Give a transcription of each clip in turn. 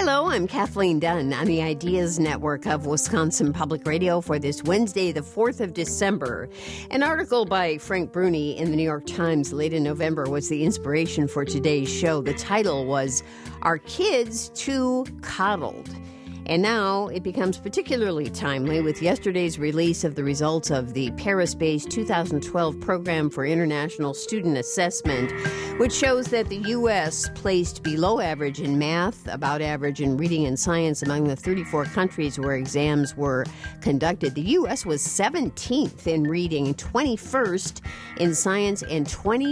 Hello, I'm Kathleen Dunn on the Ideas Network of Wisconsin Public Radio for this Wednesday, the 4th of December. An article by Frank Bruni in the New York Times late in November was the inspiration for today's show. The title was, "Are Kids Too Coddled?" And now it becomes particularly timely with yesterday's release of the results of the Paris-based 2012 Program for International Student Assessment, which shows that the U.S. placed below average in math, about average in reading and science among the 34 countries where exams were conducted. The U.S. was 17th in reading, 21st in science, and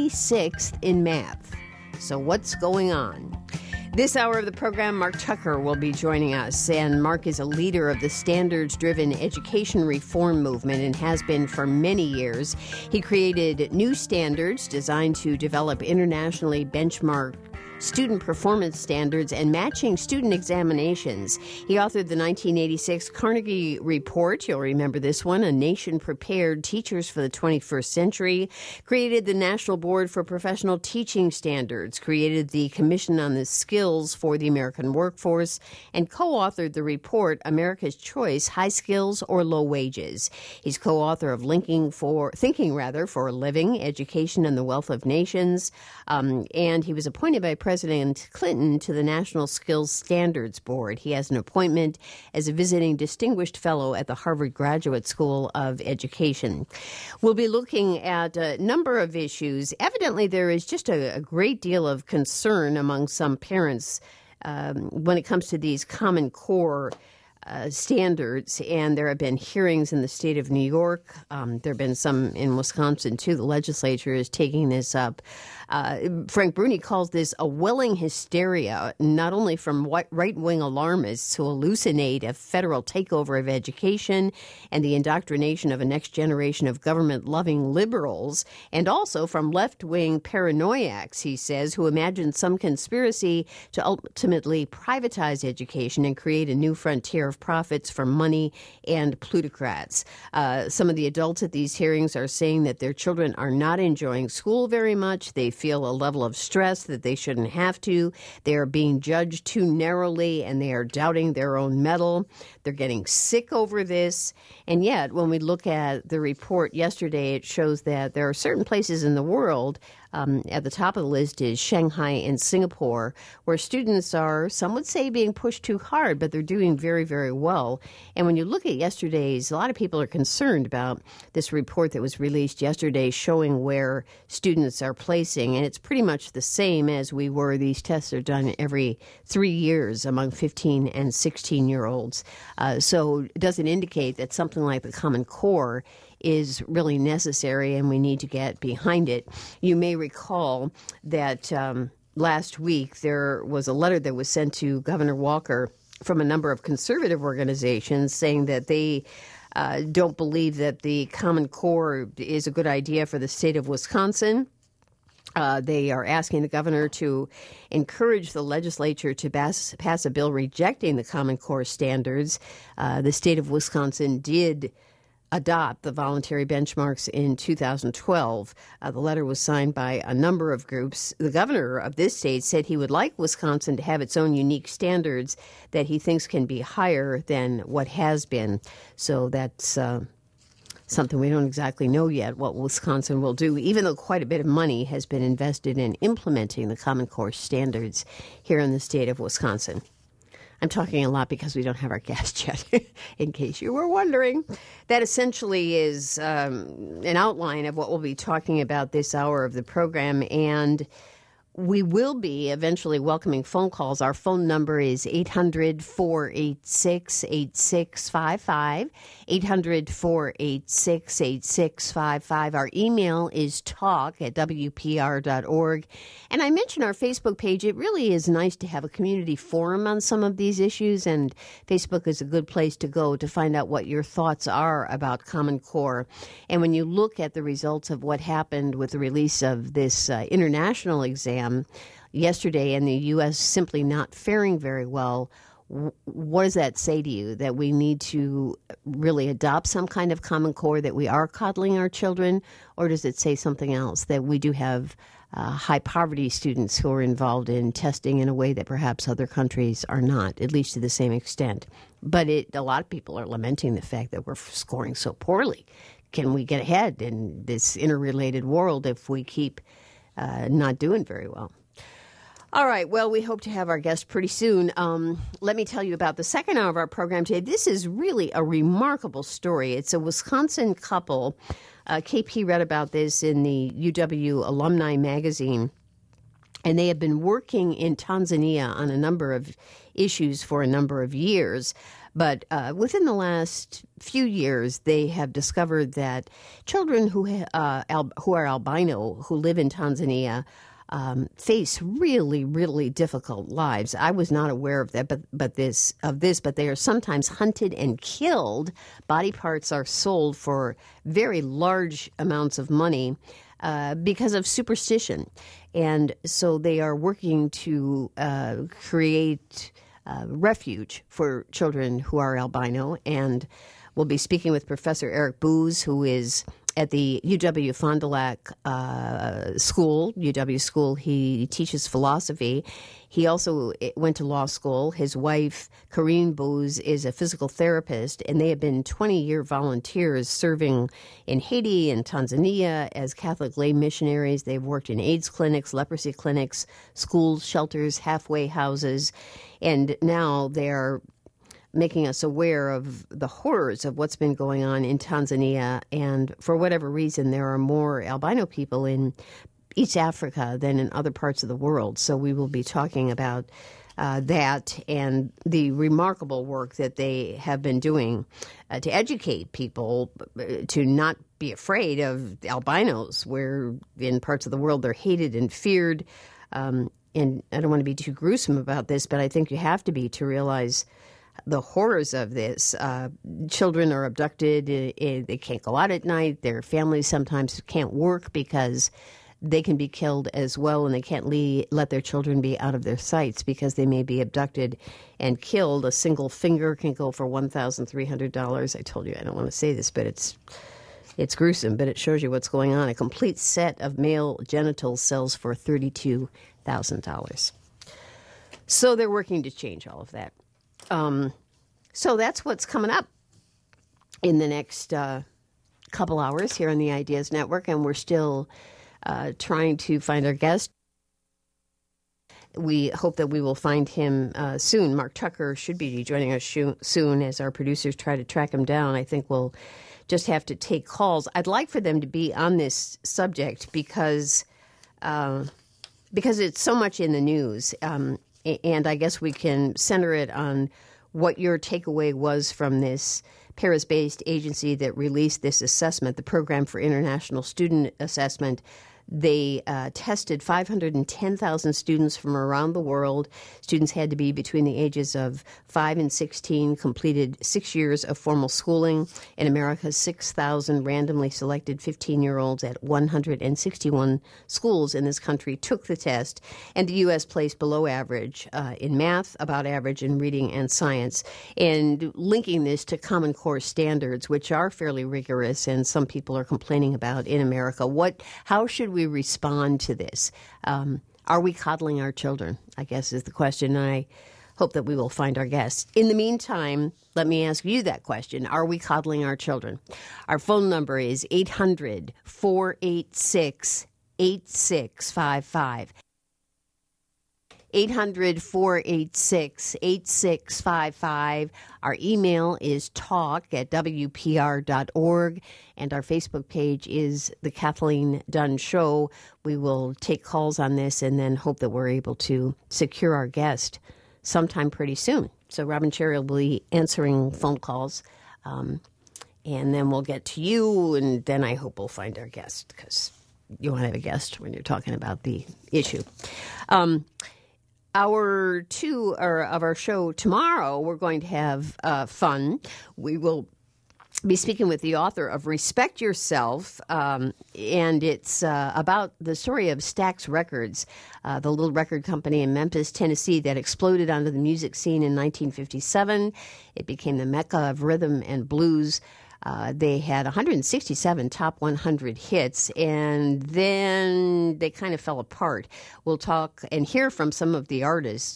26th in math. So what's going on? This hour of the program, Mark Tucker will be joining us, and Mark is a leader of the standards-driven education reform movement and has been for many years. He created new standards designed to develop internationally benchmarked student performance standards and matching student examinations. He authored the 1986 Carnegie Report, you'll remember this one, A Nation Prepared, Teachers for the 21st Century, created the National Board for Professional Teaching Standards, created the Commission on the Skills for the American Workforce, and co-authored the report, America's Choice, High Skills or Low Wages. He's co-author of Thinking for a Living, Education and the Wealth of Nations, and he was appointed by President Clinton to the National Skills Standards Board. He has an appointment as a visiting distinguished fellow at the Harvard Graduate School of Education. We'll be looking at a number of issues. Evidently, there is just a great deal of concern among some parents when it comes to these Common Core standards, and there have been hearings in the state of New York. There have been some in Wisconsin, too. The legislature is taking this up. Frank Bruni calls this a willing hysteria, not only from right-wing alarmists who hallucinate a federal takeover of education and the indoctrination of a next generation of government-loving liberals, and also from left-wing paranoiacs, he says, who imagine some conspiracy to ultimately privatize education and create a new frontier of profits for money and plutocrats. Some of the adults at these hearings are saying that their children are not enjoying school very much. They feel a level of stress that they shouldn't have to. They are being judged too narrowly, and they are doubting their own mettle. They're getting sick over this. And yet, when we look at the report yesterday, it shows that there are certain places in the world, at the top of the list is Shanghai and Singapore, where students are, some would say, being pushed too hard, but they're doing very, very well. And when you look at yesterday's, a lot of people are concerned about this report that was released yesterday showing where students are placing, and it's pretty much the same as we were. These tests are done every 3 years among 15 and 16-year-olds. So it doesn't indicate that something like the Common Core is really necessary, and we need to get behind it. You may recall that last week there was a letter that was sent to Governor Walker from a number of conservative organizations saying that they don't believe that the Common Core is a good idea for the state of Wisconsin. They are asking the governor to encourage the legislature to pass a bill rejecting the Common Core standards. The state of Wisconsin did adopt the voluntary benchmarks in 2012. The letter was signed by a number of groups. The governor of this state said he would like Wisconsin to have its own unique standards that he thinks can be higher than what has been. So that's something we don't exactly know yet what Wisconsin will do, even though quite a bit of money has been invested in implementing the Common Core standards here in the state of Wisconsin. I'm talking a lot because we don't have our guest yet, in case you were wondering. That essentially is an outline of what we'll be talking about this hour of the program, and we will be eventually welcoming phone calls. Our phone number is 800-486-8655, 800-486-8655. Our email is talk@wpr.org. And I mentioned our Facebook page. It really is nice to have a community forum on some of these issues, and Facebook is a good place to go to find out what your thoughts are about Common Core. And when you look at the results of what happened with the release of this international exam yesterday, and the U.S. simply not faring very well, what does that say to you? That we need to really adopt some kind of Common Core, that we are coddling our children? Or does it say something else, that we do have high poverty students who are involved in testing in a way that perhaps other countries are not, at least to the same extent. But a lot of people are lamenting the fact that we're scoring so poorly. Can we get ahead in this interrelated world if we keep not doing very well? All right. Well, we hope to have our guest pretty soon. Let me tell you about the second hour of our program today. This is really a remarkable story. It's a Wisconsin couple. KP read about this in the UW Alumni Magazine, and they have been working in Tanzania on a number of issues for a number of years. But within the last few years, they have discovered that children who are albino, who live in Tanzania, face really, really difficult lives. I was not aware of that, but they are sometimes hunted and killed. Body parts are sold for very large amounts of money because of superstition. And so they are working to create refuge for children who are albino. And we'll be speaking with Professor Eric Boos, who is at the UW Fond du Lac School, UW School. He teaches philosophy. He also went to law school. His wife, Corinne Boos, is a physical therapist, and they have been 20-year volunteers serving in Haiti and Tanzania as Catholic lay missionaries. They've worked in AIDS clinics, leprosy clinics, schools, shelters, halfway houses, and now they're making us aware of the horrors of what's been going on in Tanzania. And for whatever reason, there are more albino people in East Africa than in other parts of the world. So we will be talking about that and the remarkable work that they have been doing to educate people to not be afraid of albinos, where in parts of the world they're hated and feared. And I don't want to be too gruesome about this, but I think you have to be to realize the horrors of this. Children are abducted. They can't go out at night. Their families sometimes can't work because they can be killed as well, and they can't let their children be out of their sights because they may be abducted and killed. A single finger can go for $1,300. I told you I don't want to say this, but it's gruesome, but it shows you what's going on. A complete set of male genitals sells for $32,000. So they're working to change all of that. So that's what's coming up in the next couple hours here on the Ideas Network, and we're still trying to find our guest. We hope that we will find him soon. Mark Tucker should be joining us soon as our producers try to track him down. I think we'll just have to take calls. I'd like for them to be on this subject because it's so much in the news. And I guess we can center it on what your takeaway was from this Paris-based agency that released this assessment, the Program for International Student Assessment. They tested 510,000 students from around the world. Students had to be between the ages of 5 and 16, completed 6 years of formal schooling. In America, 6,000 randomly selected 15-year-olds at 161 schools in this country took the test, and the U.S. placed below average in math, about average in reading and science, and linking this to Common Core standards, which are fairly rigorous, and some people are complaining about in America. How should we respond to this? Are we coddling our children, I guess is the question. And I hope that we will find our guests. In the meantime, let me ask you that question. Are we coddling our children? Our phone number is 800-486-8655. 800-486-8655. Our email is talk@wpr.org, and our Facebook page is The Kathleen Dunn Show. We will take calls on this and then hope that we're able to secure our guest sometime pretty soon. So Robin Cherry will be answering phone calls, and then we'll get to you, and then I hope we'll find our guest, because you want to have a guest when you're talking about the issue. Hour two of our show tomorrow, we're going to have fun. We will be speaking with the author of Respect Yourself, and it's about the story of Stax Records, the little record company in Memphis, Tennessee, that exploded onto the music scene in 1957. It became the mecca of rhythm and blues. They had 167 top 100 hits, and then they kind of fell apart. We'll talk and hear from some of the artists,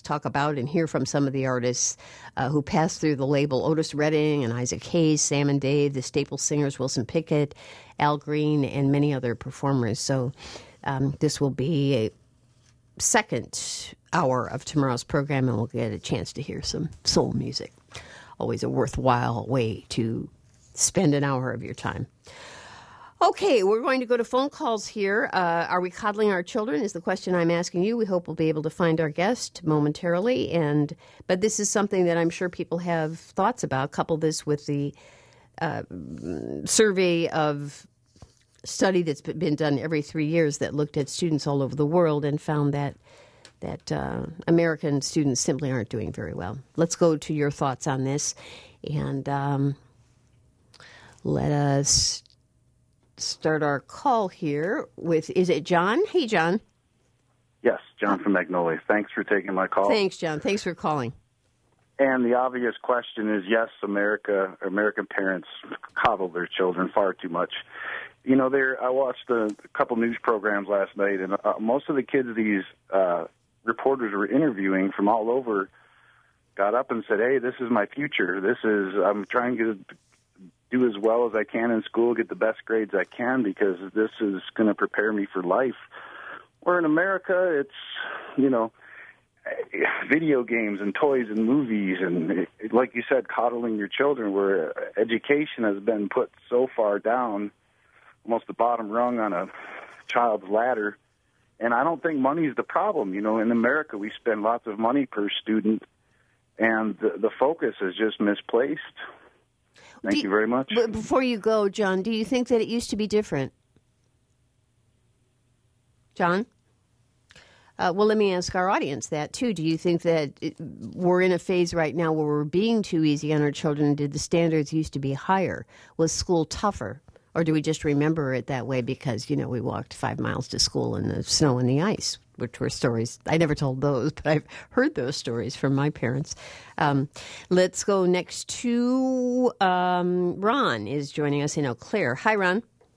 who passed through the label: Otis Redding and Isaac Hayes, Sam and Dave, the Staple Singers, Wilson Pickett, Al Green, and many other performers. So this will be a second hour of tomorrow's program, and we'll get a chance to hear some soul music. Always a worthwhile way to spend an hour of your time. Okay, we're going to go to phone calls here. Are we coddling our children is the question I'm asking you. We hope we'll be able to find our guest momentarily. But this is something that I'm sure people have thoughts about. Couple this with the survey of study that's been done every 3 years that looked at students all over the world and found that American students simply aren't doing very well. Let's go to your thoughts on this. And let us start our call here with, is it John? Hey, John. Yes, John from Magnolia. Thanks for taking my call. Thanks, John. Thanks for calling. And the obvious question is, yes, American parents coddle their children far too much. You know, I watched a couple news programs last night, and most of the kids these reporters were interviewing from all over got up and said, hey, this is my future. I'm trying to do as well as I can in school, get the best grades I can, because this is going to prepare me for life. Where in America, it's, video games and toys and movies and, like you said, coddling your children, where education has been put so far down, almost the bottom rung on a child's ladder. And I don't think money is the problem. In America, we spend lots of money per student, and the focus is just misplaced. Thank you very much. But before you go, John, do you think that it used to be different? John? Well, let me ask our audience that, too. Do you think that we're in a phase right now where we're being too easy on our children? Did the standards used to be higher? Was school tougher? Or do we just remember it that way because, we walked 5 miles to school in the snow and the ice, which were stories. I never told those, but I've heard those stories from my parents. Let's go next to Ron is joining us in Eau Claire. Hi, Ron.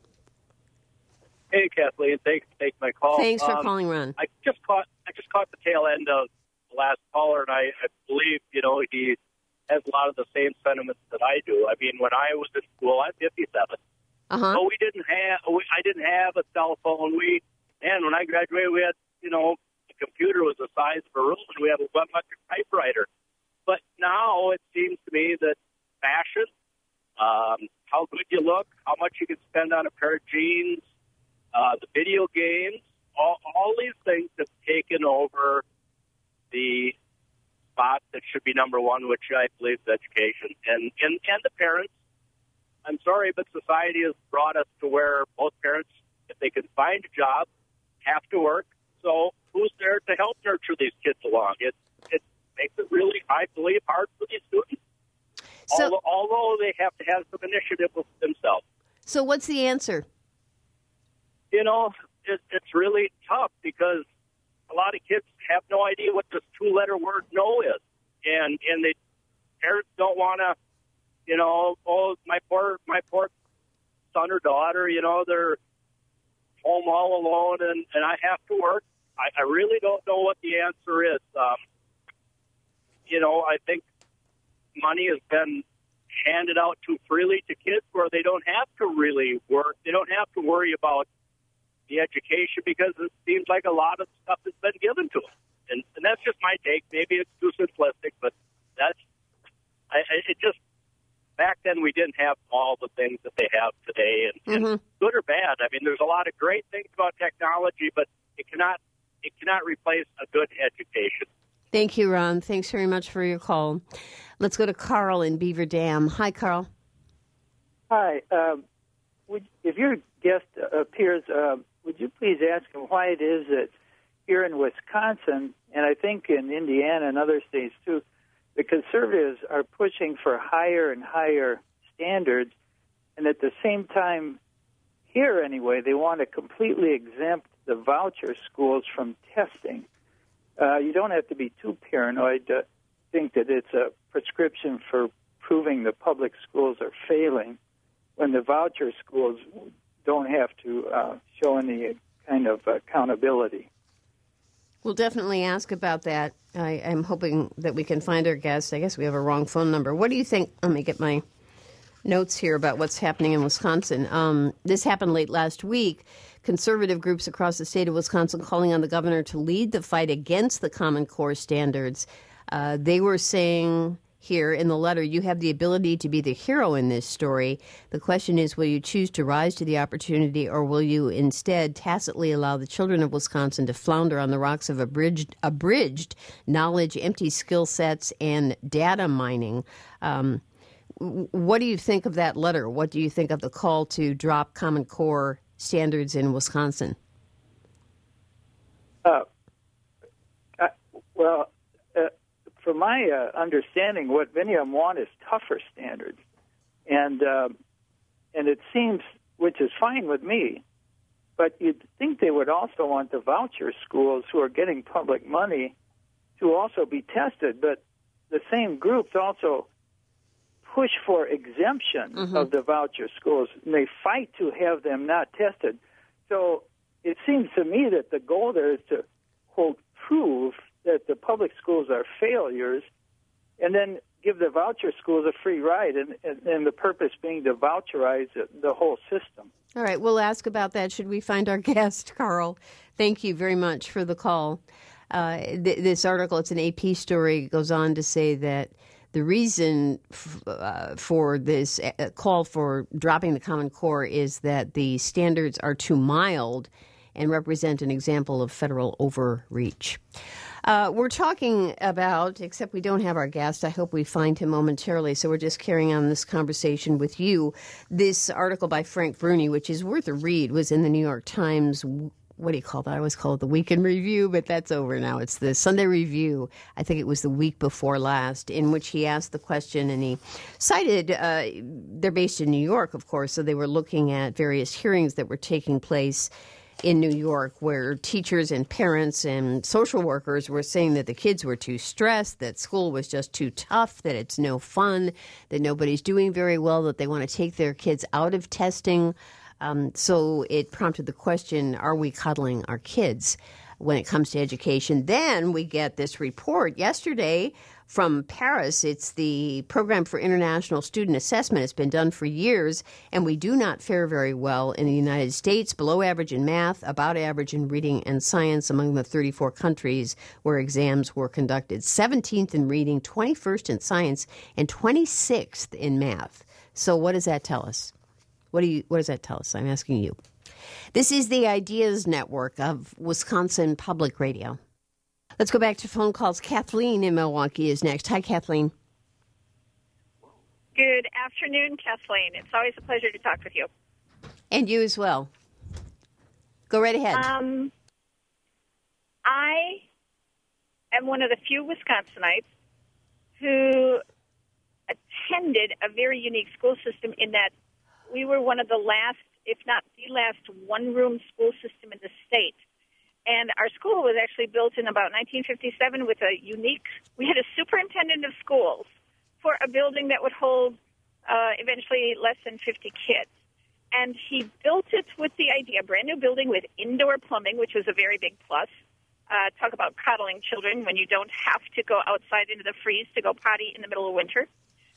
Hey, Kathleen. Thanks for taking my call. Thanks for calling, Ron. I just caught the tail end of the last caller, and I believe, he has a lot of the same sentiments that I do. I mean, when I was in school, I'm 57. Uh-huh. So I didn't have a cell phone. When I graduated, we had, the computer was the size of a room, and we had a one-electric typewriter. But now it seems to me that fashion, how good you look, how much you can spend on a pair of jeans, the video games, all these things have taken over the spot that should be number one, which I believe is education. And the parents, I'm sorry, but society has brought us to where both parents, if they can find a job, have to work. So who's there to help nurture these kids along? It makes it really, I believe, hard for these students, although they have to have some initiative with themselves. So what's the answer? It's really tough because a lot of kids have no idea what this two-letter word no is. And the parents don't want to, my poor son or daughter, they're home all alone and I have to work. I really don't know what the answer is. I think money has been handed out too freely to kids where they don't have to really work. They don't have to worry about the education because it seems like a lot of stuff has been given to them. And that's just my take. Maybe it's too simplistic, but it just, back then we didn't have all the things that they have today, and good or bad. I mean, there's a lot of great things about technology, but it cannot replace a good education. Thank you, Ron. Thanks very much for your call. Let's go to Carl in Beaver Dam. Hi, Carl. Hi. If your guest appears, would you please ask him why it is that here in Wisconsin, and I think in Indiana and other states too, the conservatives are pushing for higher and higher standards, and at the same time, here anyway, they want to completely exempt the voucher schools from testing. You don't have to be too paranoid to think that it's a prescription for proving the public schools are failing. when the voucher schools don't have to show any kind of accountability. We'll definitely ask about that. I'm hoping that we can find our guest. I guess we have a wrong phone number. What do you think? Let me get my notes here about what's happening in Wisconsin. This happened late last week. Conservative groups across the state of Wisconsin calling on the governor to lead the fight against the Common Core standards. They were saying here in the letter, you have the ability to be the hero in this story. The question is, will you choose to rise to the opportunity, or will you instead tacitly allow the children of Wisconsin to flounder on the rocks of abridged knowledge, empty skill sets, and data mining? What do you think of that letter? What do you think of the call to drop Common Core standards in Wisconsin? From my understanding, what many of them want is tougher standards, and it seems, which is fine with me, but you'd think they would also want the voucher schools who are getting public money to also be tested, but the same groups also push for exemption of the voucher schools, and they fight to have them not tested. So it seems to me that the goal there is to, quote, prove that the public schools are failures, and then give the voucher schools a free ride, and the purpose being to voucherize the whole system. All right, we'll ask about that should we find our guest, Carl. Thank you very much for the call. This article, it's an AP story, goes on to say that the reason for this call for dropping the Common Core is that the standards are too mild and represent an example of federal overreach. We're talking about, except we don't have our guest, I hope we find him momentarily, so we're just carrying on this conversation with you. This article by Frank Bruni, which is worth a read, was in the New York Times. What do you call that? I always call it the Weekend Review, but that's over now. It's the Sunday Review. I think it was the week before last, in which he asked the question, and he cited, they're based in New York, of course, so they were looking at various hearings that were taking place in New York, where teachers and parents and social workers were saying that the kids were too stressed, that school was just too tough, that it's no fun, that nobody's doing very well, that they want to take their kids out of testing. So it prompted the question, are we coddling our kids when it comes to education? Then we get this report yesterday from Paris. It's the Program for International Student Assessment. It's been done for years, and we do not fare very well in the United States, below average in math, about average in reading and science among the 34 countries where exams were conducted. 17th in reading, 21st in science, and 26th in math. So what does that tell us? What does that tell us? I'm asking you. This is the Ideas Network of Wisconsin Public Radio. Let's go back to phone calls. Kathleen in Milwaukee is next. Hi, Kathleen. Good afternoon, Kathleen. It's always a pleasure to talk with you. And you as well. Go right ahead. I am one of the few Wisconsinites who attended a very unique school system in that we were one of the last, if not the last, one-room school system in the state. And our school was actually built in about 1957 with a unique, we had a superintendent of schools for a building that would hold eventually less than 50 kids. And he built it with the idea, brand new building with indoor plumbing, which was a very big plus. Talk about coddling children when you don't have to go outside into the freeze to go potty in the middle of winter.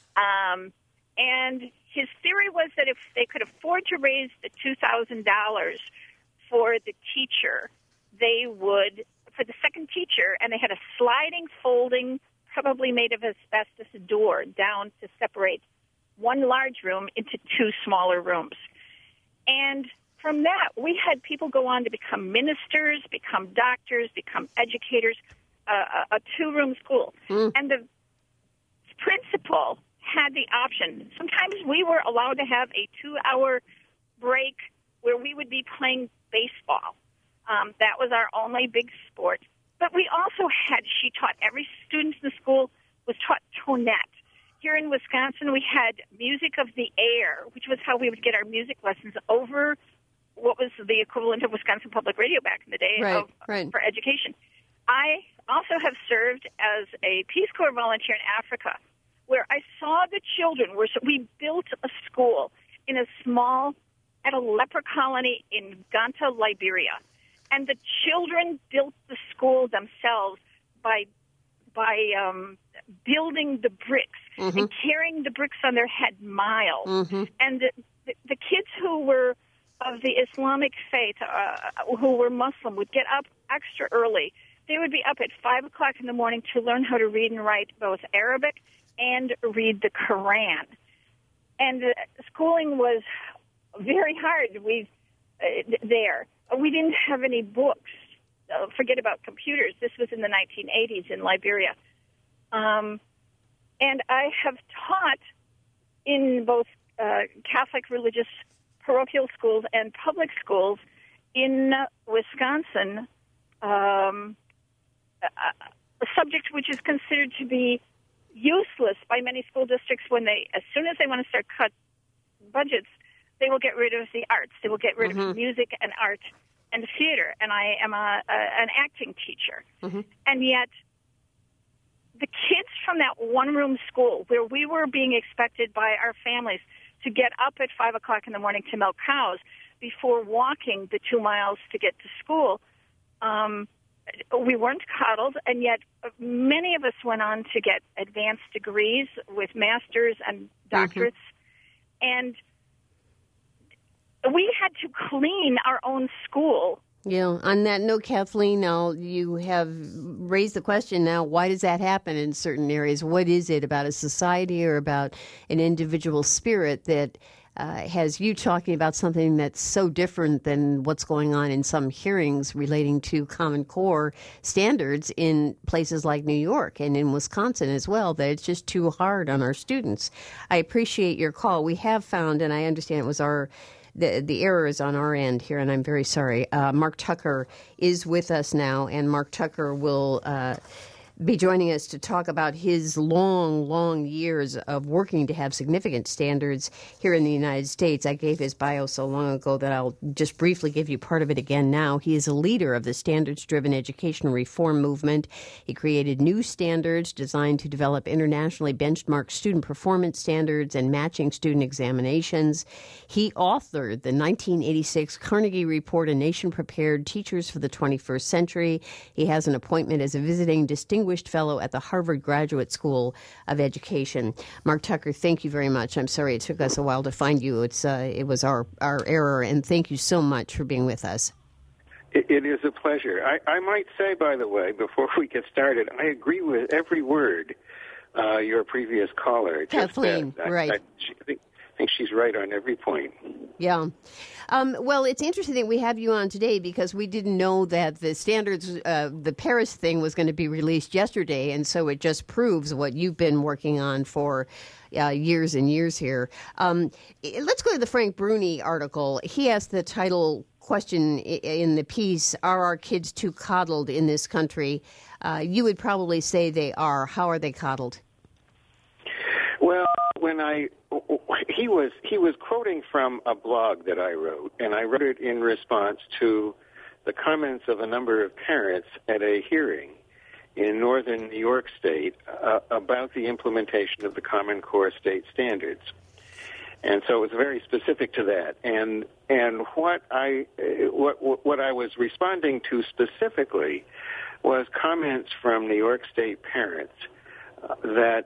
And his theory was that if they could afford to raise the $2,000 for the teacher, they would, for the second teacher, and they had a sliding, folding, probably made of asbestos door down to separate one large room into two smaller rooms. And from that, we had people go on to become ministers, become doctors, become educators, a two-room school. And the principal had the option. Sometimes we were allowed to have a 2-hour break where we would be playing baseball. That was our only big sport. But we also had, she taught, every student in the school was taught tonette. Here in Wisconsin, we had music of the air, which was how we would get our music lessons over what was the equivalent of Wisconsin Public Radio back in the day for education. I also have served as a Peace Corps volunteer in Africa, where I saw the children. We built a school at a leper colony in Ganta, Liberia. And the children built the school themselves by building the bricks and carrying the bricks on their head miles. And the kids who were of the Islamic faith, who were Muslim, would get up extra early. They would be up at 5 o'clock in the morning to learn how to read and write both Arabic and read the Quran. And schooling was very hard there. We didn't have any books. Forget about computers. This was in the 1980s in Liberia. And I have taught in both Catholic religious parochial schools and public schools in Wisconsin, a subject which is considered to be useless by many school districts as soon as they want to start cut budgets, they will get rid of the arts. They will get rid of music and art and theater. And I am an acting teacher. And yet the kids from that one-room school where we were being expected by our families to get up at 5 o'clock in the morning to milk cows before walking the 2 miles to get to school, we weren't coddled, and yet many of us went on to get advanced degrees with masters and doctorates. And we had to clean our own school. Yeah. On that note, Kathleen, now you have raised the question now, why does that happen in certain areas? What is it about a society or about an individual spirit that has you talking about something that's so different than what's going on in some hearings relating to Common Core standards in places like New York and in Wisconsin as well, that it's just too hard on our students? I appreciate your call. We have found, and I understand it was the error is on our end here, and I'm very sorry. Mark Tucker is with us now, and Mark Tucker will be joining us to talk about his long years of working to have significant standards here in the United States. I gave his bio so long ago that I'll just briefly give you part of it again now. He is a leader of the standards-driven education reform movement. He created new standards designed to develop internationally benchmarked student performance standards and matching student examinations. He authored the 1986 Carnegie Report, A Nation Prepared, Teachers for the 21st Century. He has an appointment as a visiting distinguished fellow at the Harvard Graduate School of Education. Mark Tucker, thank you very much. I'm sorry it took us a while to find you. It was our error, and thank you so much for being with us. It is a pleasure. I might say, by the way, before we get started, I agree with every word your previous caller just Kathleen, said. right. I think she's right on every point. Yeah. Well, it's interesting that we have you on today because we didn't know that the standards, the Paris thing was going to be released yesterday, and so it just proves what you've been working on for years and years here. Let's go to the Frank Bruni article. He asked the title question in the piece, are our kids too coddled in this country? You would probably say they are. How are they coddled? Well, he was quoting from a blog that I wrote, and I wrote it in response to the comments of a number of parents at a hearing in northern New York State about the implementation of the Common Core state standards. And so it was very specific to that. And what I was responding to specifically was comments from New York State parents that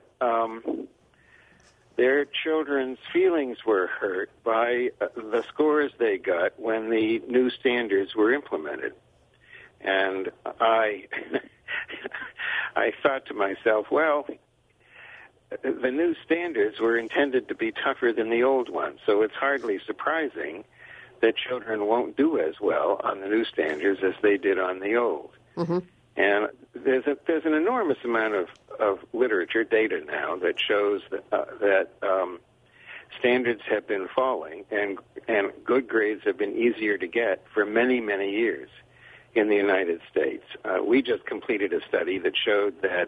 their children's feelings were hurt by the scores they got when the new standards were implemented. And I thought to myself, well, the new standards were intended to be tougher than the old ones, so it's hardly surprising that children won't do as well on the new standards as they did on the old. Mm-hmm. And there's an enormous amount of literature, data now, that shows that standards have been falling and good grades have been easier to get for many, many years in the United States. We just completed a study that showed that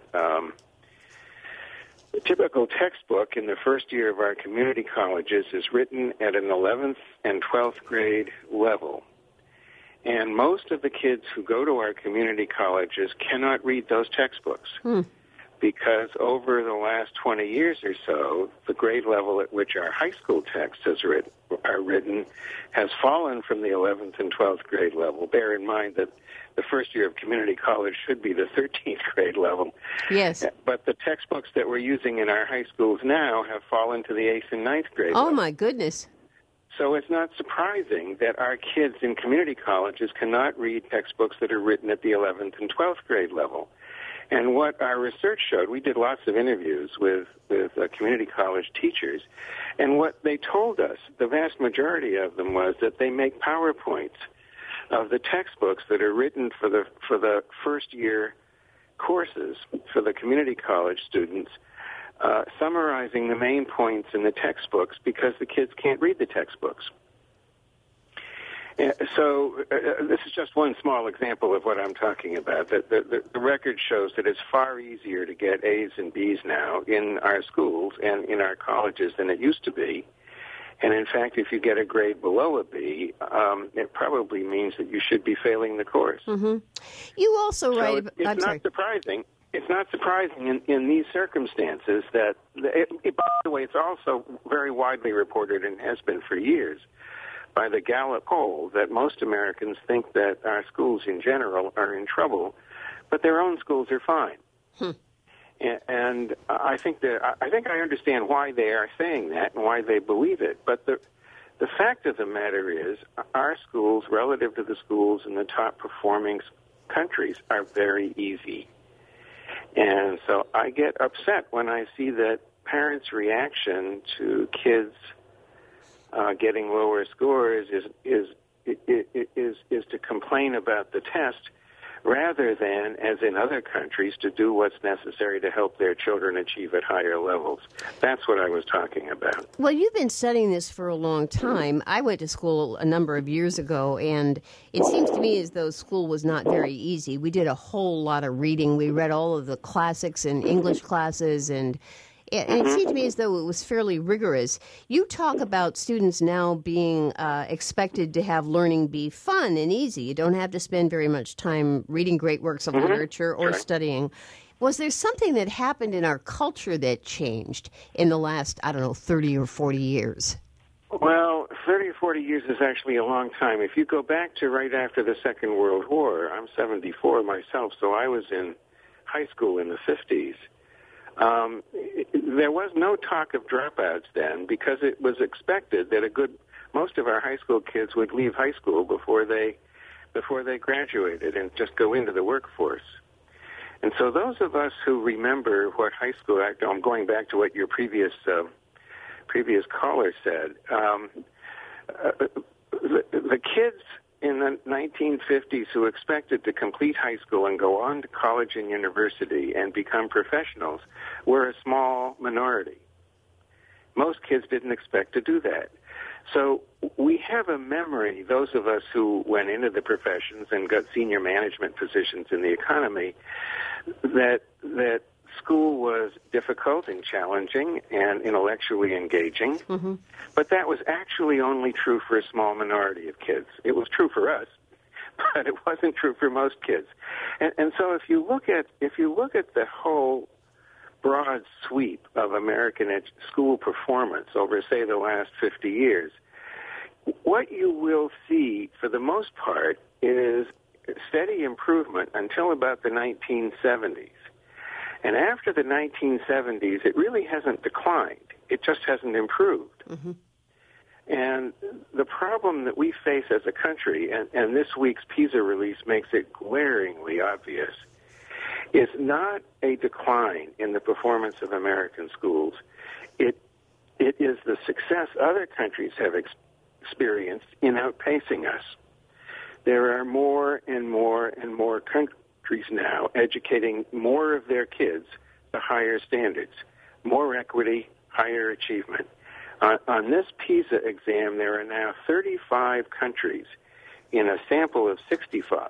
the typical textbook in the first year of our community colleges is written at an 11th and 12th grade level. And most of the kids who go to our community colleges cannot read those textbooks. because over the last 20 years or so, the grade level at which our high school texts are written has fallen from the 11th and 12th grade level. Bear in mind that the first year of community college should be the 13th grade level. Yes. But the textbooks that we're using in our high schools now have fallen to the 8th and 9th grade level. Oh, my goodness. So it's not surprising that our kids in community colleges cannot read textbooks that are written at the 11th and 12th grade level. And what our research showed, we did lots of interviews with community college teachers, and what they told us, the vast majority of them, was that they make PowerPoints of the textbooks that are written for the first year courses for the community college students, summarizing the main points in the textbooks because the kids can't read the textbooks. So this is just one small example of what I'm talking about. The record shows that it's far easier to get A's and B's now in our schools and in our colleges than it used to be. And in fact, if you get a grade below a B, it probably means that you should be failing the course. Mm-hmm. You also write... It's not surprising. It's not surprising in these circumstances that, by the way, it's also very widely reported and has been for years by the Gallup poll that most Americans think that our schools in general are in trouble, but their own schools are fine. And I think I understand why they are saying that and why they believe it. But the fact of the matter is, our schools, relative to the schools in the top performing countries, are very easy. And so I get upset when I see that parents' reaction to kids getting lower scores is to complain about the test, rather than, as in other countries, to do what's necessary to help their children achieve at higher levels. That's what I was talking about. Well, you've been studying this for a long time. I went to school a number of years ago, and it seems to me as though school was not very easy. We did a whole lot of reading. We read all of the classics in English classes, and it seemed to me as though it was fairly rigorous. You talk about students now being expected to have learning be fun and easy. You don't have to spend very much time reading great works of literature or studying. Was there something that happened in our culture that changed in the last, 30 or 40 years? Well, 30 or 40 years is actually a long time. If you go back to right after the Second World War, I'm 74 myself, so I was in high school in the 50s. There was no talk of dropouts then because it was expected that most of our high school kids would leave high school before they graduated and just go into the workforce. And so those of us who remember what high school, I'm going back to what your previous caller said, the kids in the 1950s who expected to complete high school and go on to college and university and become professionals were a small minority. Most kids didn't expect to do that. So we have a memory, those of us who went into the professions and got senior management positions in the economy, that school was difficult and challenging and intellectually engaging, but that was actually only true for a small minority of kids. It was true for us, but it wasn't true for most kids. And so if you look at the whole broad sweep of American school performance over, say, the last 50 years, what you will see for the most part is steady improvement until about the 1970s. And after the 1970s, it really hasn't declined. It just hasn't improved. And the problem that we face as a country, and this week's PISA release makes it glaringly obvious, is not a decline in the performance of American schools. It is the success other countries have experienced in outpacing us. There are more and more and more countries now educating more of their kids to higher standards, more equity, higher achievement. On this PISA exam, there are now 35 countries in a sample of 65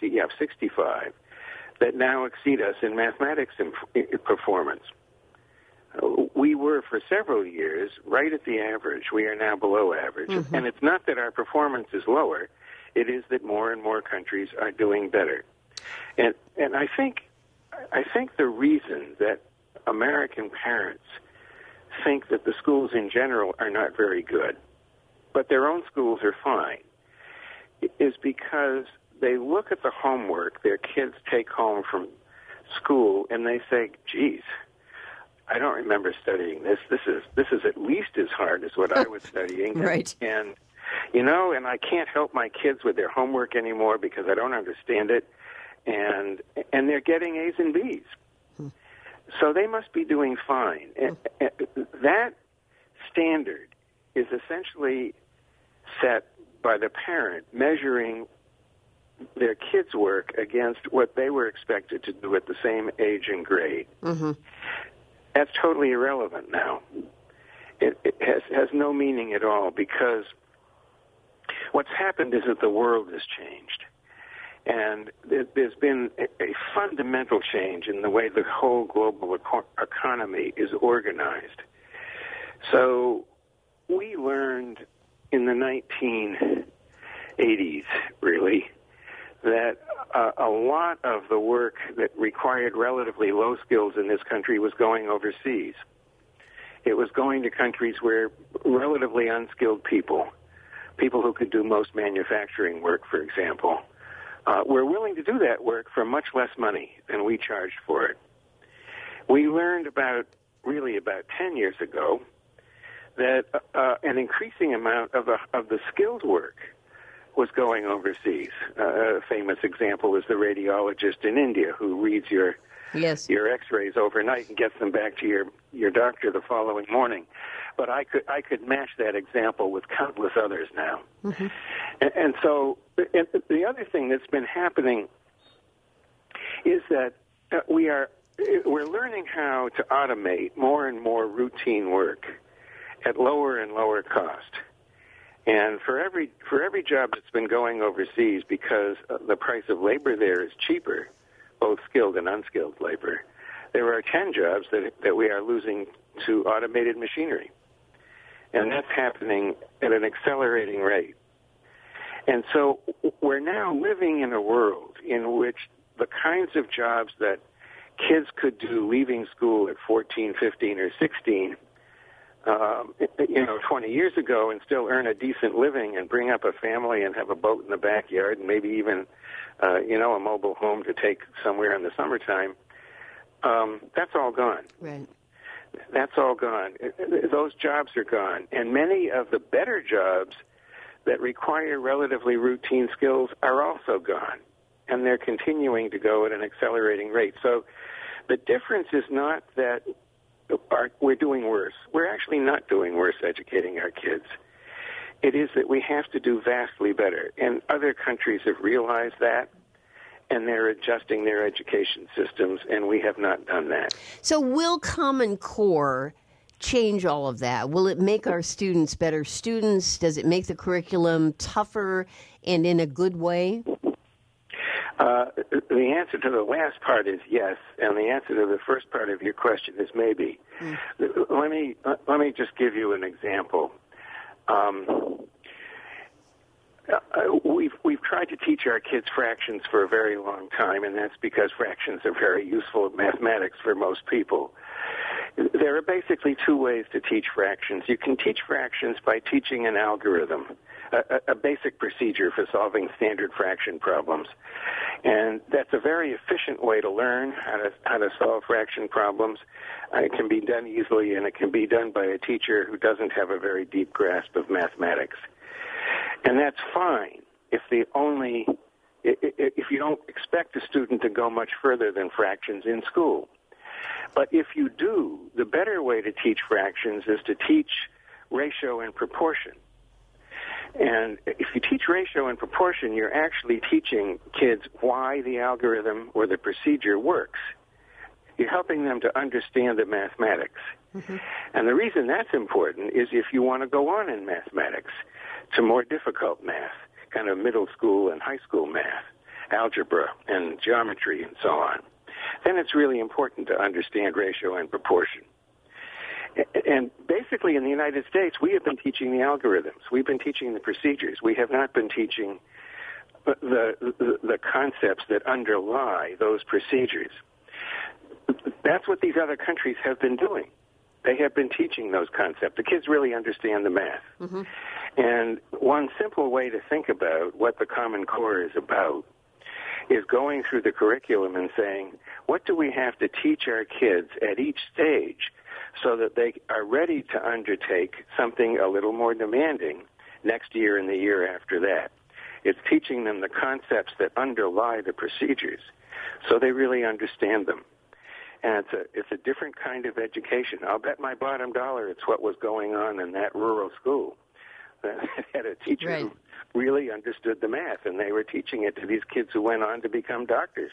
that now exceed us in mathematics performance. We were for several years right at the average. We are now below average. And it's not that our performance is lower. It is that more and more countries are doing better. And I think I think the reason that American parents think that the schools in general are not very good, but their own schools are fine, is because they look at the homework their kids take home from school and they say, geez, I don't remember studying this. This is at least as hard as what I was studying. Right. And, and I can't help my kids with their homework anymore because I don't understand it. And they're getting A's and B's. So they must be doing fine. That standard is essentially set by the parent measuring their kids' work against what they were expected to do at the same age and grade. Mm-hmm. That's totally irrelevant now. It has no meaning at all, because what's happened is that the world has changed. And there's been a fundamental change in the way the whole global economy is organized. So we learned in the 1980s, really, that a lot of the work that required relatively low skills in this country was going overseas. It was going to countries where relatively unskilled people who could do most manufacturing work, for example, were willing to do that work for much less money than we charged for it. We learned about 10 years ago that an increasing amount of the skilled work was going overseas. A famous example is the radiologist in India who reads your X-rays overnight and gets them back to your doctor the following morning. But I could match that example with countless others now. Mm-hmm. And so the other thing that's been happening is that we're learning how to automate more and more routine work at lower and lower cost. And for every job that's been going overseas, because the price of labor there is cheaper, both skilled and unskilled labor, there are 10 jobs that we are losing to automated machinery. And that's happening at an accelerating rate. And so we're now living in a world in which the kinds of jobs that kids could do leaving school at 14, 15, or 16, 20 years ago, and still earn a decent living and bring up a family and have a boat in the backyard and maybe even, a mobile home to take somewhere in the summertime, that's all gone. Right. That's all gone. Those jobs are gone. And many of the better jobs that require relatively routine skills are also gone. And they're continuing to go at an accelerating rate. So the difference is not that we're doing worse. We're actually not doing worse educating our kids. It is that we have to do vastly better. And other countries have realized that, and they're adjusting their education systems, and we have not done that. So will Common Core change all of that? Will it make our students better students? Does it make the curriculum tougher and in a good way? The answer to the last part is yes, and the answer to the first part of your question is maybe. Let me just give you an example. We've tried to teach our kids fractions for a very long time, and that's because fractions are very useful in mathematics for most people. There are basically two ways to teach fractions. You can teach fractions by teaching an algorithm, a basic procedure for solving standard fraction problems. And that's a very efficient way to learn how to solve fraction problems. It can be done easily, and it can be done by a teacher who doesn't have a very deep grasp of mathematics. And that's fine if you don't expect a student to go much further than fractions in school. But if you do, the better way to teach fractions is to teach ratio and proportion. And if you teach ratio and proportion, you're actually teaching kids why the algorithm or the procedure works. You're helping them to understand the mathematics. Mm-hmm. And the reason that's important is if you want to go on in mathematics to more difficult math, kind of middle school and high school math, algebra and geometry and so on, then it's really important to understand ratio and proportion. And basically in the United States, we have been teaching the algorithms. We've been teaching the procedures. We have not been teaching the concepts that underlie those procedures. that's what these other countries have been doing. They have been teaching those concepts. The kids really understand the math. Mm-hmm. And one simple way to think about what the Common Core is about is going through the curriculum and saying, what do we have to teach our kids at each stage so that they are ready to undertake something a little more demanding next year and the year after that? It's teaching them the concepts that underlie the procedures so they really understand them. And it's a different kind of education. I'll bet my bottom dollar it's what was going on in that rural school. That had a teacher who really understood the math, and they were teaching it to these kids who went on to become doctors.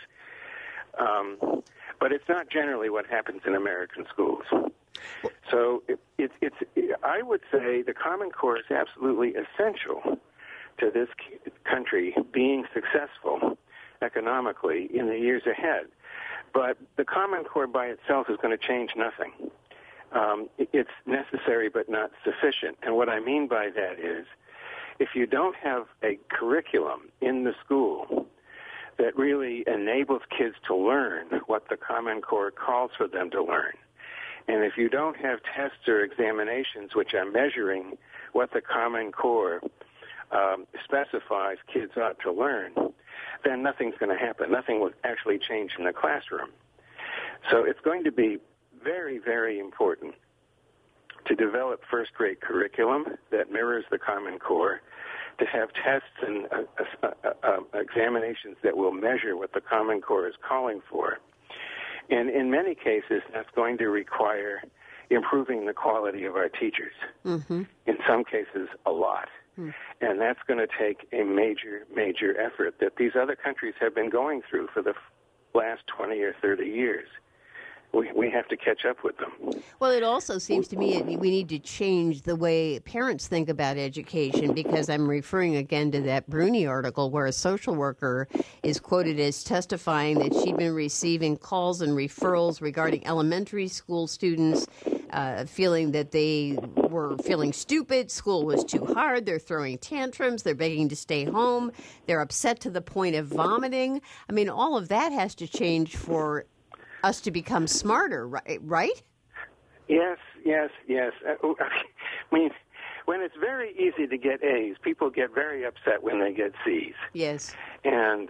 But it's not generally what happens in American schools. So I would say the Common Core is absolutely essential to this country being successful economically in the years ahead. But the Common Core by itself is going to change nothing. It's necessary but not sufficient. And what I mean by that is if you don't have a curriculum in the school that really enables kids to learn what the Common Core calls for them to learn, and if you don't have tests or examinations which are measuring what the Common Core specifies kids ought to learn, then nothing's going to happen. Nothing will actually change in the classroom. So it's going to be very, very important to develop first-rate curriculum that mirrors the Common Core, to have tests and examinations that will measure what the Common Core is calling for. And in many cases, that's going to require improving the quality of our teachers. Mm-hmm. In some cases, a lot. And that's going to take a major, major effort that these other countries have been going through for the last 20 or 30 years. We have to catch up with them. Well, it also seems to me we need to change the way parents think about education, because I'm referring again to that Bruni article where a social worker is quoted as testifying that she'd been receiving calls and referrals regarding elementary school students feeling that they were feeling stupid, school was too hard, they're throwing tantrums, they're begging to stay home, they're upset to the point of vomiting. I mean, all of that has to change for us to become smarter, right? Yes. I mean, when it's very easy to get A's, people get very upset when they get C's. Yes. And,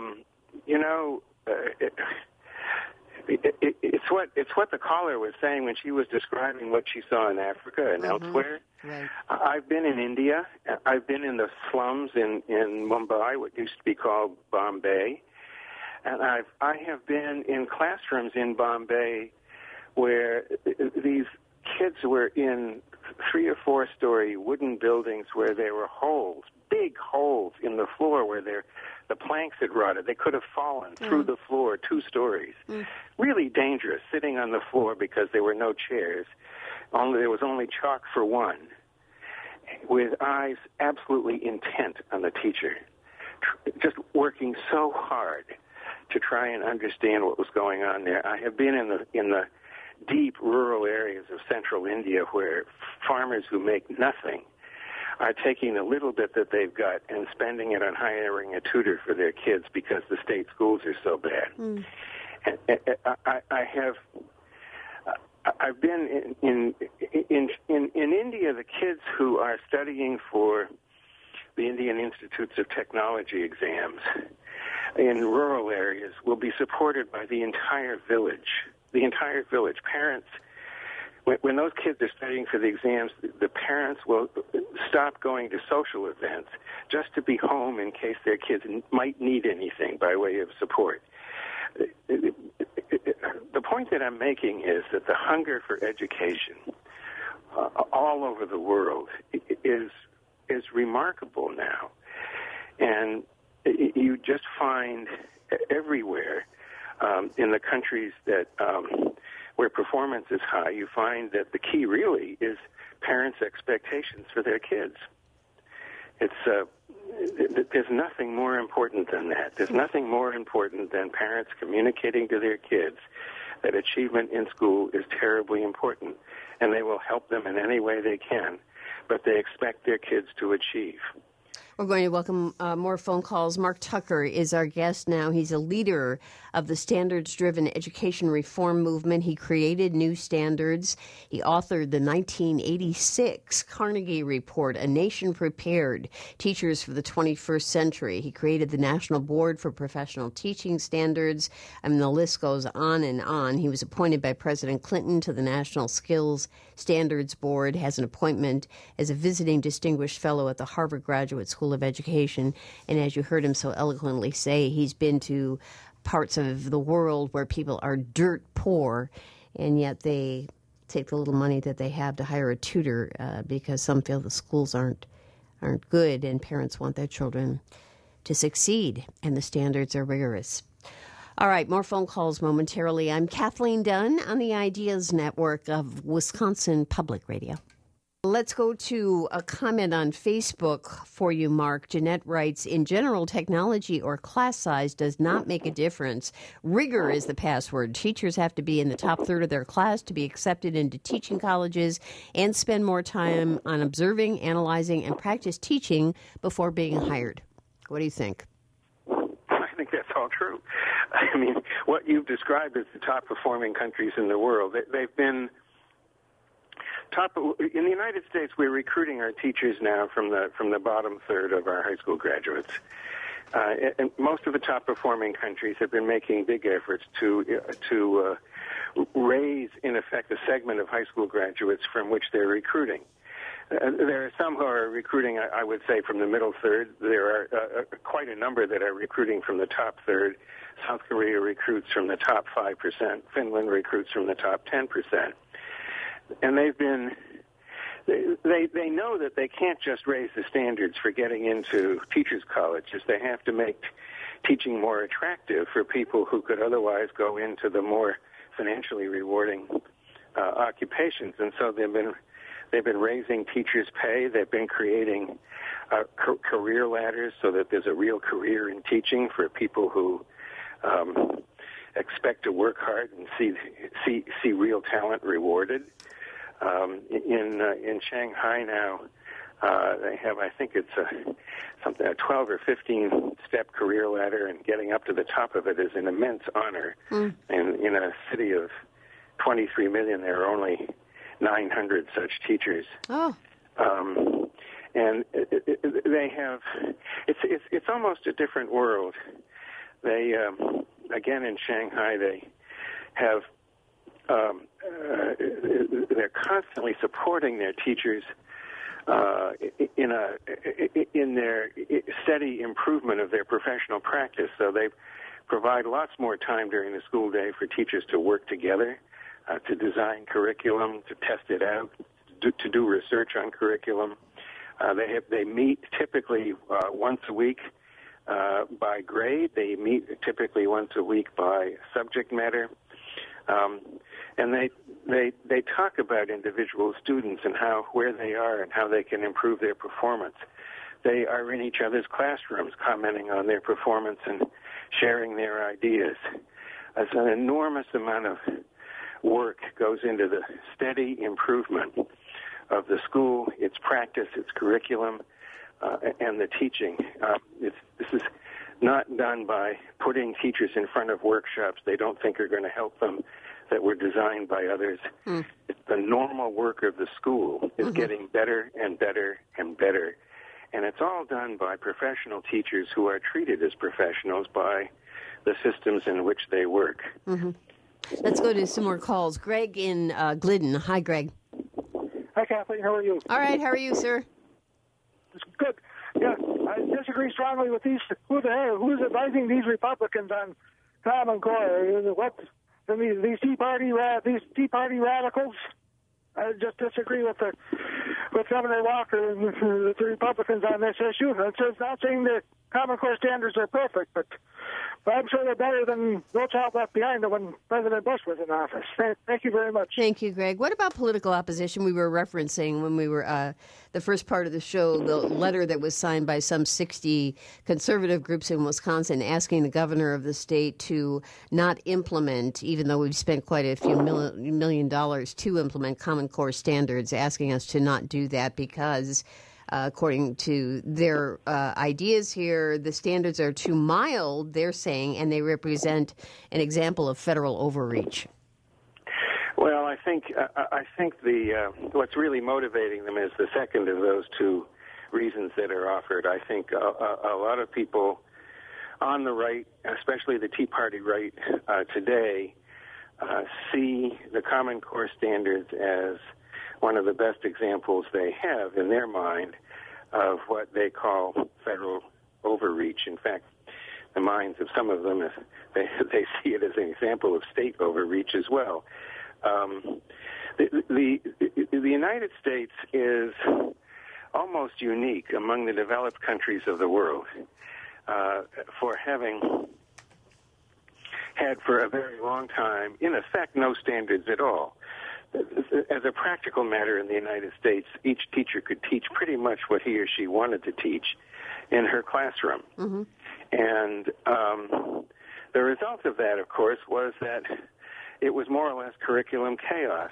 it's what the caller was saying when she was describing what she saw in Africa and elsewhere. Right. I've been in India. I've been in the slums in Mumbai, what used to be called Bombay. And I have been in classrooms in Bombay where these kids were in 3 or 4 story wooden buildings where there were holes, big holes in the floor where the planks had rotted. They could have fallen through the floor 2 stories. Really dangerous, sitting on the floor because there were no chairs. There was only chalk for one, with eyes absolutely intent on the teacher, just working so hard to try and understand what was going on there. I have been in the deep rural areas of central India where farmers who make nothing are taking a little bit that they've got and spending it on hiring a tutor for their kids because the state schools are so bad. And I've been in India. The kids who are studying for the Indian Institutes of Technology exams in rural areas will be supported by the entire village. The entire village. Parents, when those kids are studying for the exams, the parents will stop going to social events just to be home in case their kids might need anything by way of support. The point that I'm making is that the hunger for education all over the world is remarkable now. And you just find everywhere in the countries that where performance is high, you find that the key really is parents' expectations for their kids. There's nothing more important than that. There's nothing more important than parents communicating to their kids that achievement in school is terribly important, and they will help them in any way they can, but they expect their kids to achieve. We're going to welcome more phone calls. Mark Tucker is our guest now. He's a leader of the standards-driven education reform movement. He created new standards. He authored the 1986 Carnegie Report, A Nation Prepared, Teachers for the 21st Century. He created the National Board for Professional Teaching Standards. I mean, the list goes on and on. He was appointed by President Clinton to the National Skills Standards Board, has an appointment as a visiting distinguished fellow at the Harvard Graduate School of Education. And as you heard him so eloquently say, he's been to parts of the world where people are dirt poor, and yet they take the little money that they have to hire a tutor because some feel the schools aren't good and parents want their children to succeed, and the standards are rigorous. All right, more phone calls momentarily. I'm Kathleen Dunn on the Ideas Network of Wisconsin Public Radio. Let's go to a comment on Facebook for you, Mark. Jeanette writes, in general, technology or class size does not make a difference. Rigor is the password. Teachers have to be in the top third of their class to be accepted into teaching colleges and spend more time on observing, analyzing, and practice teaching before being hired. What do you think? I think that's all true. I mean, what you've described as the top performing countries in the world, they've been top. In the United States, we're recruiting our teachers now from the bottom third of our high school graduates. And most of the top performing countries have been making big efforts to raise, in effect, a segment of high school graduates from which they're recruiting. There are some who are recruiting, I would say, from the middle third. There are quite a number that are recruiting from the top third. South Korea recruits from the top 5%. Finland recruits from the top 10%. And they know that they can't just raise the standards for getting into teachers' colleges. They have to make teaching more attractive for people who could otherwise go into the more financially rewarding occupations. And so they've been raising teachers' pay. They've been creating career ladders so that there's a real career in teaching for people who expect to work hard and see real talent rewarded. In Shanghai now, they have, I think it's a 12 or 15 step career ladder, and getting up to the top of it is an immense honor. And in a city of 23 million, there are only 900 such teachers. Oh. And they have, it's almost a different world. They, again in Shanghai, they have, they're constantly supporting their teachers in their steady improvement of their professional practice. So they provide lots more time during the school day for teachers to work together, to design curriculum, to test it out, to do research on curriculum. They meet typically once a week by grade. They meet typically once a week by subject matter. And they talk about individual students and where they are and how they can improve their performance. They are in each other's classrooms commenting on their performance and sharing their ideas. As an enormous amount of work goes into the steady improvement of the school, its practice, its curriculum, and the teaching. This is not done by putting teachers in front of workshops they don't think are going to help them, that were designed by others. It's the normal work of the school is getting better and better and better. And it's all done by professional teachers who are treated as professionals by the systems in which they work. Let's go to some more calls. Greg in Glidden. Hi, Greg. Hi, Kathleen. How are you? All right. How are you, sir? Good. Yeah, I disagree strongly with these. Who's advising these Republicans on Common Core? What? These Tea Party radicals. I just disagree with Governor Walker and the Republicans on this issue. It's not saying that Common Core standards are perfect, but I'm sure they're better than No Child Left Behind when President Bush was in office. Thank you very much. Thank you, Greg. What about political opposition? We were referencing when we were the first part of the show, the letter that was signed by some 60 conservative groups in Wisconsin asking the governor of the state to not implement, even though we've spent quite a few $1 million to implement Common Core standards, asking us to not do that because according to their ideas here, the standards are too mild, they're saying, and they represent an example of federal overreach. Well, I think the what's really motivating them is the second of those two reasons that are offered. I think a lot of people on the right, especially the Tea Party right today, see the Common Core standards as one of the best examples they have in their mind of what they call federal overreach. In fact, the minds of some of them, they see it as an example of state overreach as well. The United States is almost unique among the developed countries of the world for having had for a very long time, in effect, no standards at all. As a practical matter in the United States, each teacher could teach pretty much what he or she wanted to teach in her classroom. Mm-hmm. And the result of that, of course, was that it was more or less curriculum chaos.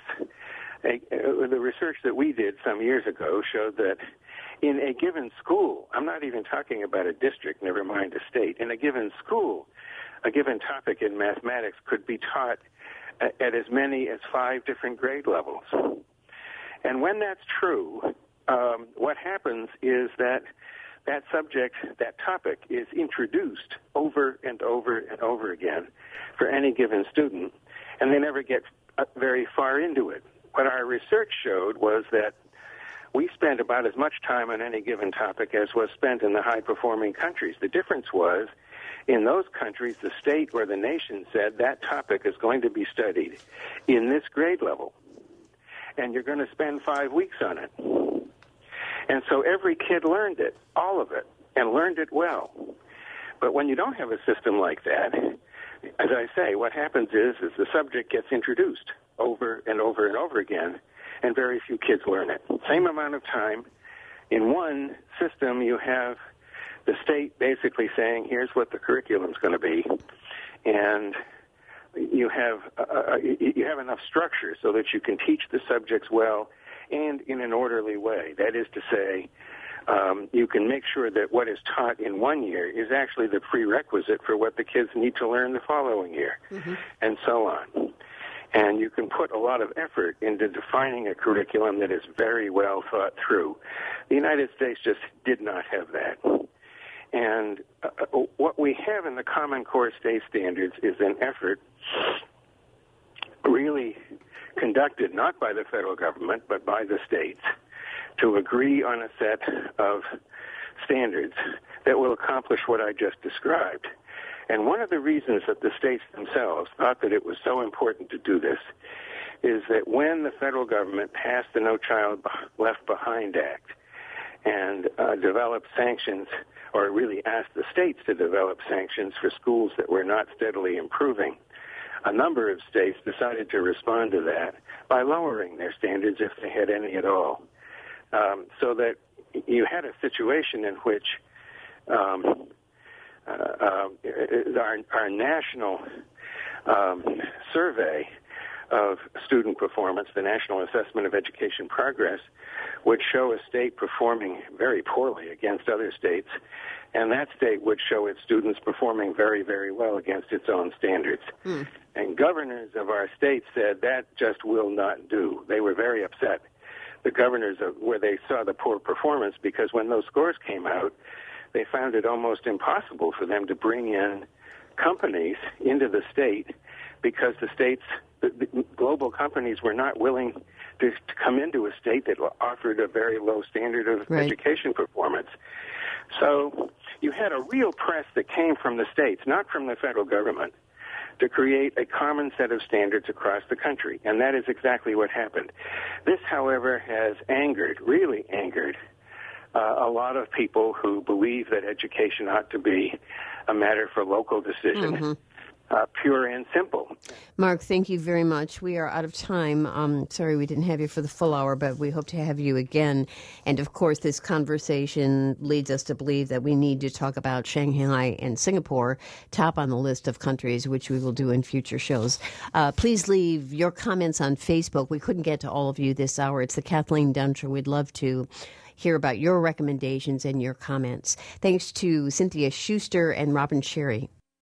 The research that we did some years ago showed that in a given school, I'm not even talking about a district, never mind a state, in a given school, a given topic in mathematics could be taught at as many as 5 different grade levels. And when that's true, what happens is that subject, that topic, is introduced over and over and over again for any given student, and they never get very far into it. What our research showed was that we spent about as much time on any given topic as was spent in the high-performing countries. The difference was, in those countries, the state or the nation said that topic is going to be studied in this grade level, and you're going to spend 5 weeks on it. And so every kid learned it, all of it, and learned it well. But when you don't have a system like that, as I say, what happens is the subject gets introduced over and over and over again, and very few kids learn it. Same amount of time. In one system, you have the state basically saying, here's what the curriculum's going to be, and you have enough structure so that you can teach the subjects well and in an orderly way. That is to say, you can make sure that what is taught in one year is actually the prerequisite for what the kids need to learn the following year, mm-hmm. and so on. And you can put a lot of effort into defining a curriculum that is very well thought through. The United States just did not have that. And what we have in the Common Core state standards is an effort really conducted not by the federal government but by the states to agree on a set of standards that will accomplish what I just described. And one of the reasons that the states themselves thought that it was so important to do this is that when the federal government passed the No Child Left Behind Act and developed sanctions, or really asked the states to develop sanctions for schools that were not steadily improving, a number of states decided to respond to that by lowering their standards if they had any at all. So that you had a situation in which our national survey of student performance, the National Assessment of Education Progress, would show a state performing very poorly against other states, and that state would show its students performing very, very well against its own standards. Mm. And governors of our states said that just will not do. They were very upset, the governors where they saw the poor performance, because when those scores came out, they found it almost impossible for them to bring in companies into the state because the global companies were not willing to come into a state that offered a very low standard of education performance. So you had a real press that came from the states, not from the federal government, to create a common set of standards across the country, and that is exactly what happened. This, however, has really angered a lot of people who believe that education ought to be a matter for local decision, mm-hmm. Pure and simple. Mark, thank you very much. We are out of time. Sorry we didn't have you for the full hour, but we hope to have you again. And, of course, this conversation leads us to believe that we need to talk about Shanghai and Singapore, top on the list of countries, which we will do in future shows. Please leave your comments on Facebook. We couldn't get to all of you this hour. It's the Kathleen Dunn Show. We'd love to hear about your recommendations and your comments. Thanks to Cynthia Schuster and Robin Sherry.